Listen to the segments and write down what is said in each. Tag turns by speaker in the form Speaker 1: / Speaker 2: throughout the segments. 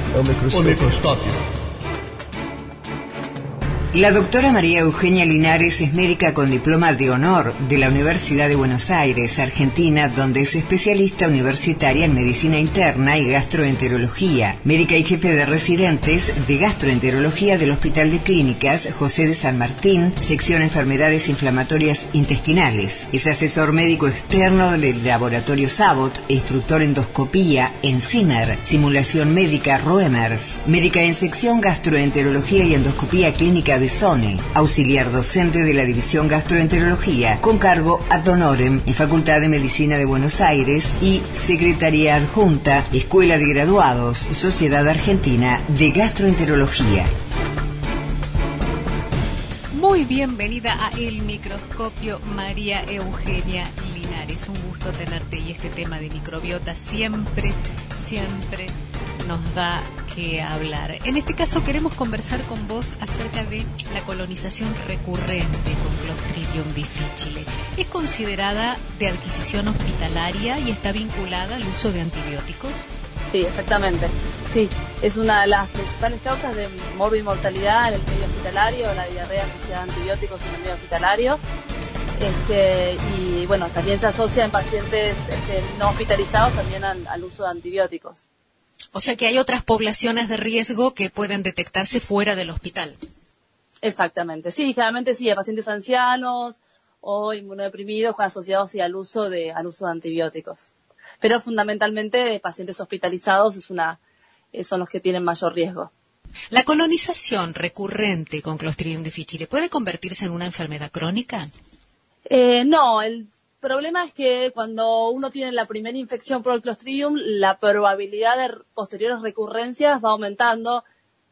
Speaker 1: O microscópio.
Speaker 2: La doctora María Eugenia Linares es médica con diploma de honor de la Universidad de Buenos Aires, Argentina, donde es especialista universitaria en medicina interna y gastroenterología, médica y jefe de residentes de gastroenterología del Hospital de Clínicas José de San Martín, sección enfermedades inflamatorias intestinales. Es asesor médico externo del laboratorio Sabot e instructor endoscopía en Zimmer, simulación médica Roemers, médica en sección gastroenterología y endoscopía clínica de SONE, auxiliar docente de la División Gastroenterología, con cargo ad honorem en Facultad de Medicina de Buenos Aires y secretaria adjunta, Escuela de Graduados, Sociedad Argentina de Gastroenterología.
Speaker 3: Muy bienvenida a El Microscopio, María Eugenia Linares. Un gusto tenerte, y este tema de microbiota siempre nos da que hablar. En este caso queremos conversar con vos acerca de la colonización recurrente con Clostridium difficile. Es considerada de adquisición hospitalaria y está vinculada al uso de antibióticos.
Speaker 4: Sí, exactamente. Sí, es una de las principales causas de morbimortalidad en el medio hospitalario, la diarrea asociada a antibióticos en el medio hospitalario. Y bueno, también se asocia en pacientes no hospitalizados también al uso de antibióticos.
Speaker 3: O sea que hay otras poblaciones de riesgo que pueden detectarse fuera del hospital.
Speaker 4: Exactamente, sí, generalmente sí, a pacientes ancianos o inmunodeprimidos asociados al uso de antibióticos. Pero fundamentalmente pacientes hospitalizados son los que tienen mayor riesgo.
Speaker 3: ¿La colonización recurrente con Clostridium difficile puede convertirse en una enfermedad crónica?
Speaker 4: No, el problema es que cuando uno tiene la primera infección por el Clostridium, la probabilidad de posteriores recurrencias va aumentando.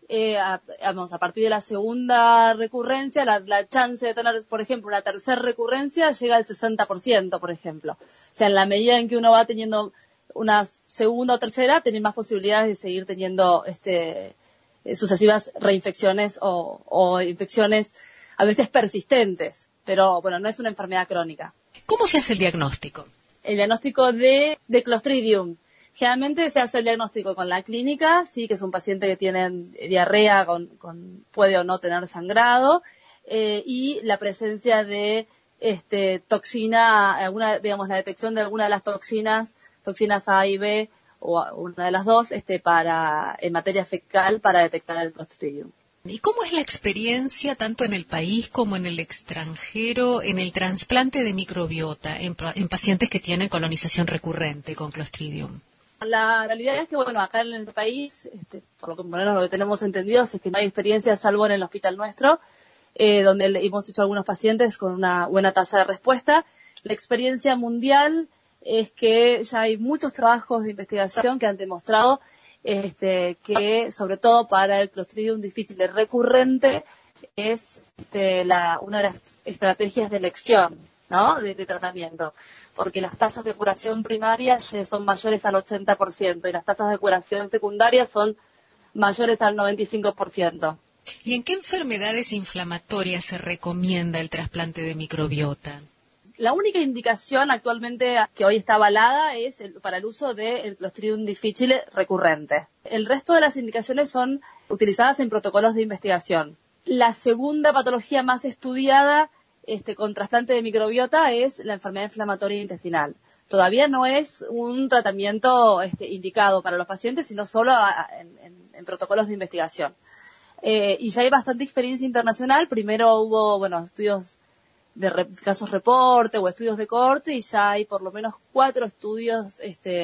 Speaker 4: A partir de la segunda recurrencia, la chance de tener, por ejemplo, una tercera recurrencia llega al 60%, por ejemplo. O sea, en la medida en que uno va teniendo una segunda o tercera, tiene más posibilidades de seguir teniendo sucesivas reinfecciones o infecciones a veces persistentes. Pero, bueno, no es una enfermedad crónica.
Speaker 3: ¿Cómo se hace el diagnóstico?
Speaker 4: El diagnóstico de Clostridium. Generalmente se hace el diagnóstico con la clínica, sí, que es un paciente que tiene diarrea, puede o no tener sangrado, y la presencia de toxina, la detección de alguna de las toxinas A y B, o una de las dos, en materia fecal para detectar el Clostridium.
Speaker 3: ¿Y cómo es la experiencia, tanto en el país como en el extranjero, en el trasplante de microbiota en pacientes que tienen colonización recurrente con Clostridium?
Speaker 4: La realidad es que, bueno, acá en el país, por lo menos lo que tenemos entendido, es que no hay experiencia, salvo en el hospital nuestro, donde hemos hecho algunos pacientes con una buena tasa de respuesta. La experiencia mundial es que ya hay muchos trabajos de investigación que han demostrado que sobre todo para el Clostridium difficile recurrente es una de las estrategias de elección, ¿no? de tratamiento, porque las tasas de curación primaria son mayores al 80% y las tasas de curación secundaria son mayores al 95%.
Speaker 3: ¿Y en qué enfermedades inflamatorias se recomienda el trasplante de microbiota?
Speaker 4: La única indicación actualmente que hoy está avalada es para el uso del Clostridium difficile recurrente. El resto de las indicaciones son utilizadas en protocolos de investigación. La segunda patología más estudiada con trasplante de microbiota es la enfermedad inflamatoria intestinal. Todavía no es un tratamiento indicado para los pacientes, sino solo en protocolos de investigación. Y ya hay bastante experiencia internacional. Primero hubo, estudios de casos reporte o estudios de corte, y ya hay por lo menos 4 estudios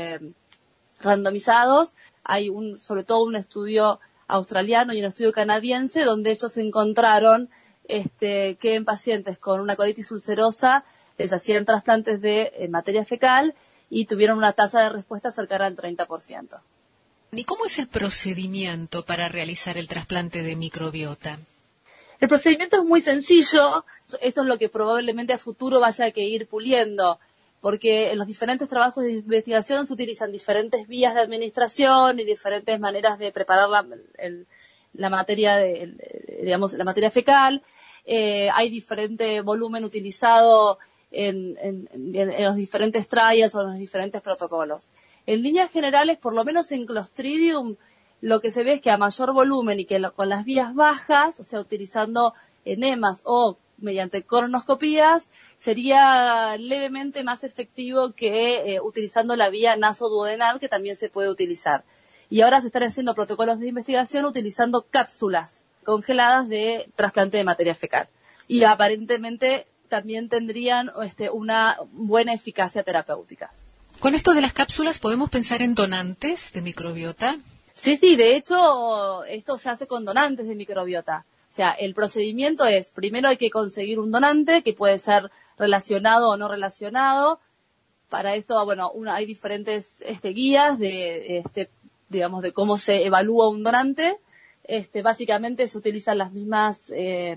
Speaker 4: randomizados. Hay sobre todo un estudio australiano y un estudio canadiense donde ellos encontraron que en pacientes con una colitis ulcerosa les hacían trasplantes de materia fecal y tuvieron una tasa de respuesta cercana al 30%.
Speaker 3: ¿Y cómo es el procedimiento para realizar el trasplante de microbiota?
Speaker 4: El procedimiento es muy sencillo. Esto es lo que probablemente a futuro vaya a ir puliendo, porque en los diferentes trabajos de investigación se utilizan diferentes vías de administración y diferentes maneras de preparar la materia, la materia fecal. Hay diferente volumen utilizado en los diferentes trials o en los diferentes protocolos. En líneas generales, por lo menos en Clostridium, lo que se ve es que a mayor volumen y que con las vías bajas, o sea, utilizando enemas o mediante colonoscopías, sería levemente más efectivo que utilizando la vía nasoduodenal, que también se puede utilizar. Y ahora se están haciendo protocolos de investigación utilizando cápsulas congeladas de trasplante de materia fecal. Y aparentemente también tendrían una buena eficacia terapéutica.
Speaker 3: Con esto de las cápsulas, ¿podemos pensar en donantes de microbiota?
Speaker 4: Sí, de hecho, esto se hace con donantes de microbiota. O sea, el procedimiento es, primero hay que conseguir un donante, que puede ser relacionado o no relacionado. Para esto, bueno, hay diferentes guías digamos, de cómo se evalúa un donante. Básicamente se utilizan las mismas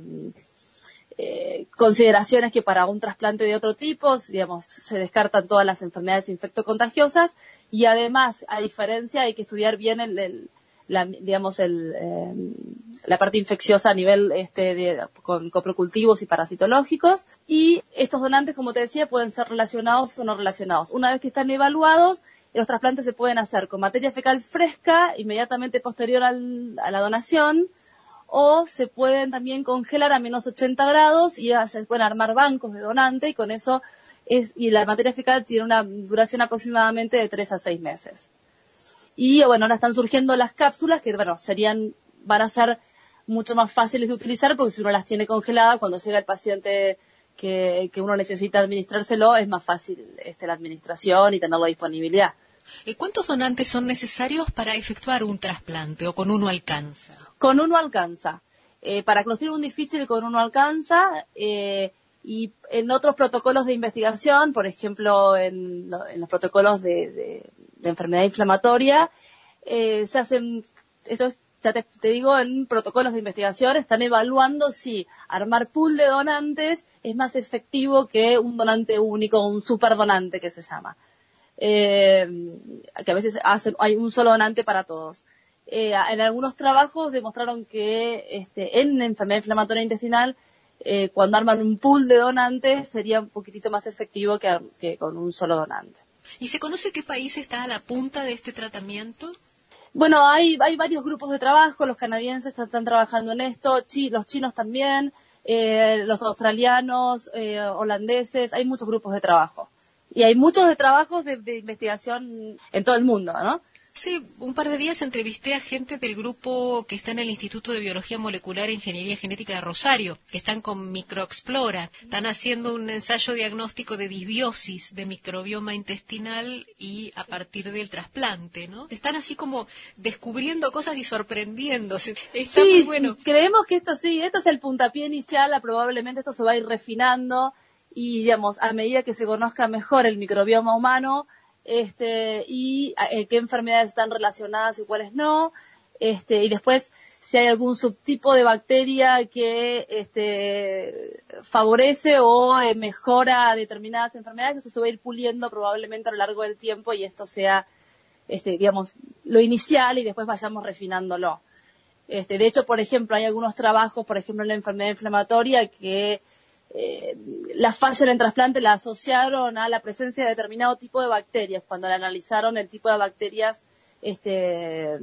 Speaker 4: consideraciones que para un trasplante de otro tipo, digamos, se descartan todas las enfermedades infectocontagiosas y además, a diferencia, hay que estudiar bien la parte infecciosa a nivel con coprocultivos y parasitológicos, y estos donantes, como te decía, pueden ser relacionados o no relacionados. Una vez que están evaluados, los trasplantes se pueden hacer con materia fecal fresca inmediatamente posterior a la donación, o se pueden también congelar a menos 80 grados y se pueden armar bancos de donante, y con eso y la materia fecal tiene una duración aproximadamente de 3 a 6 meses. Y bueno, ahora están surgiendo las cápsulas que, bueno, van a ser mucho más fáciles de utilizar, porque si uno las tiene congeladas, cuando llega el paciente que uno necesita administrárselo, es más fácil la administración y tener la disponibilidad.
Speaker 3: ¿Cuántos donantes son necesarios para efectuar un trasplante, o con uno alcanza?
Speaker 4: Con uno alcanza. Para Clostridium difficile con uno alcanza, y en otros protocolos de investigación, por ejemplo, en los protocolos de enfermedad inflamatoria, se hacen, ya te digo, en protocolos de investigación están evaluando si armar pool de donantes es más efectivo que un donante único, un superdonante que se llama. Que a veces hay un solo donante para todos. En algunos trabajos demostraron que en enfermedad inflamatoria intestinal, cuando arman un pool de donantes, sería un poquitito más efectivo que con un solo donante.
Speaker 3: ¿Y se conoce qué país está a la punta de este tratamiento?
Speaker 4: Bueno, hay varios grupos de trabajo. Los canadienses están trabajando en esto, los chinos también, los australianos, holandeses, hay muchos grupos de trabajo. Y hay muchos de trabajos de investigación en todo el mundo, ¿no?
Speaker 3: Hace un par de días entrevisté a gente del grupo que está en el Instituto de Biología Molecular e Ingeniería Genética de Rosario, que están con MicroExplora. Están haciendo un ensayo diagnóstico de disbiosis de microbioma intestinal y a partir del trasplante, ¿no? Están así como descubriendo cosas y sorprendiéndose. Está muy bueno.
Speaker 4: Creemos que esto es el puntapié inicial, probablemente esto se va a ir refinando y, digamos, a medida que se conozca mejor el microbioma humano, y qué enfermedades están relacionadas y cuáles no, y después si hay algún subtipo de bacteria que favorece o mejora determinadas enfermedades, esto se va a ir puliendo probablemente a lo largo del tiempo y esto sea, digamos, lo inicial y después vayamos refinándolo. De hecho, por ejemplo, hay algunos trabajos, por ejemplo, en la enfermedad inflamatoria que la falla en el trasplante la asociaron a la presencia de determinado tipo de bacterias cuando le analizaron el tipo de bacterias que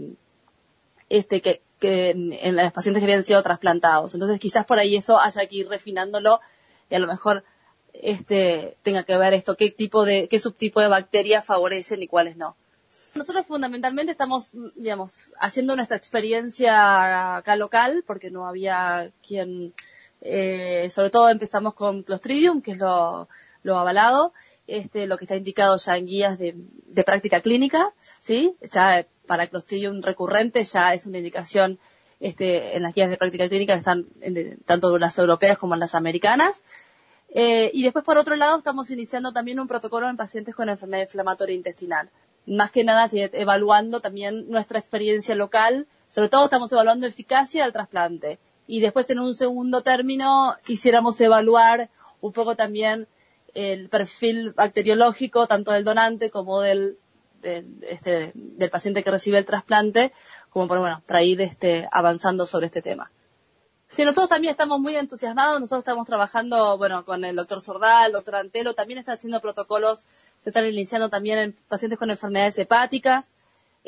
Speaker 4: en los pacientes que habían sido trasplantados. Entonces quizás por ahí eso haya que ir refinándolo y a lo mejor tenga que ver qué subtipo de bacterias favorecen y cuáles no. Nosotros fundamentalmente estamos, digamos, haciendo nuestra experiencia acá local porque no había quien. Sobre todo empezamos con Clostridium, que es lo avalado, lo que está indicado ya en guías de práctica clínica, ¿sí? Ya para Clostridium recurrente ya es una indicación en las guías de práctica clínica que están tanto las europeas como en las americanas. Y después, por otro lado, estamos iniciando también un protocolo en pacientes con enfermedad inflamatoria intestinal. Más que nada, evaluando también nuestra experiencia local. Sobre todo, estamos evaluando eficacia del trasplante. Y después, en un segundo término, quisiéramos evaluar un poco también el perfil bacteriológico, tanto del donante como del paciente que recibe el trasplante, como para ir avanzando sobre este tema. Sí, nosotros también estamos muy entusiasmados. Nosotros estamos trabajando, con el doctor Sordal, el doctor Antelo, también están haciendo protocolos, se están iniciando también en pacientes con enfermedades hepáticas.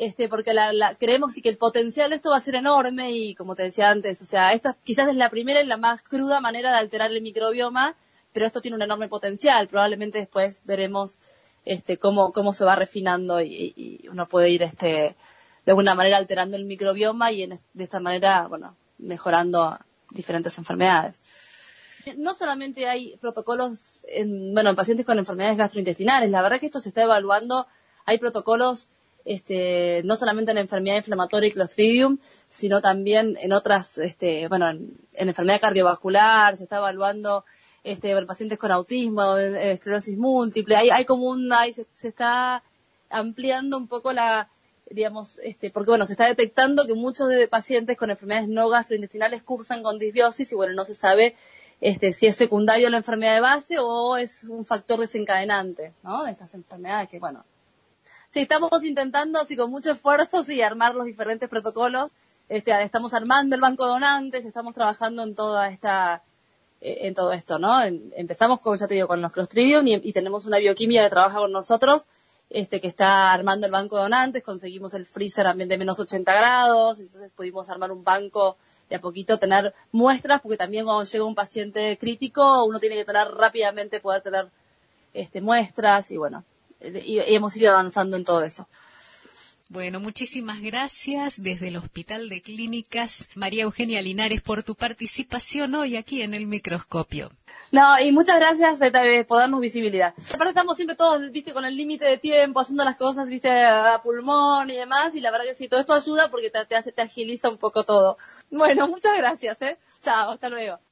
Speaker 4: porque creemos que el potencial de esto va a ser enorme y, como te decía antes, o sea, esta quizás es la primera y la más cruda manera de alterar el microbioma, pero esto tiene un enorme potencial. Probablemente después veremos cómo se va refinando y uno puede ir de alguna manera alterando el microbioma y de esta manera, bueno, mejorando diferentes enfermedades. No solamente hay protocolos en pacientes con enfermedades gastrointestinales, la verdad que esto se está evaluando. Hay protocolos no solamente en enfermedad inflamatoria y Clostridium, sino también en otras, en enfermedad cardiovascular, se está evaluando pacientes con autismo, esclerosis múltiple. Se está ampliando un poco porque se está detectando que muchos de pacientes con enfermedades no gastrointestinales cursan con disbiosis y no se sabe si es secundario a la enfermedad de base o es un factor desencadenante, ¿no? De estas enfermedades que, sí, estamos intentando, así con mucho esfuerzo, sí, armar los diferentes protocolos. Estamos armando el banco de donantes, estamos trabajando en todo esto, ¿no? Empezamos, como ya te digo, con los Clostridium y tenemos una bioquímica que trabaja con nosotros, que está armando el banco de donantes. Conseguimos el freezer también de menos 80 grados, entonces pudimos armar un banco de a poquito, tener muestras, porque también cuando llega un paciente crítico, uno tiene que poder tener muestras y y hemos ido avanzando en todo eso.
Speaker 3: Bueno, muchísimas gracias desde el Hospital de Clínicas María Eugenia Linares por tu participación hoy aquí en El Microscopio.
Speaker 4: No, y muchas gracias por darnos visibilidad. Aparte estamos siempre todos, con el límite de tiempo, haciendo las cosas, a pulmón y demás, y la verdad que sí, todo esto ayuda porque te agiliza un poco todo. Bueno, muchas gracias, Chao, hasta luego.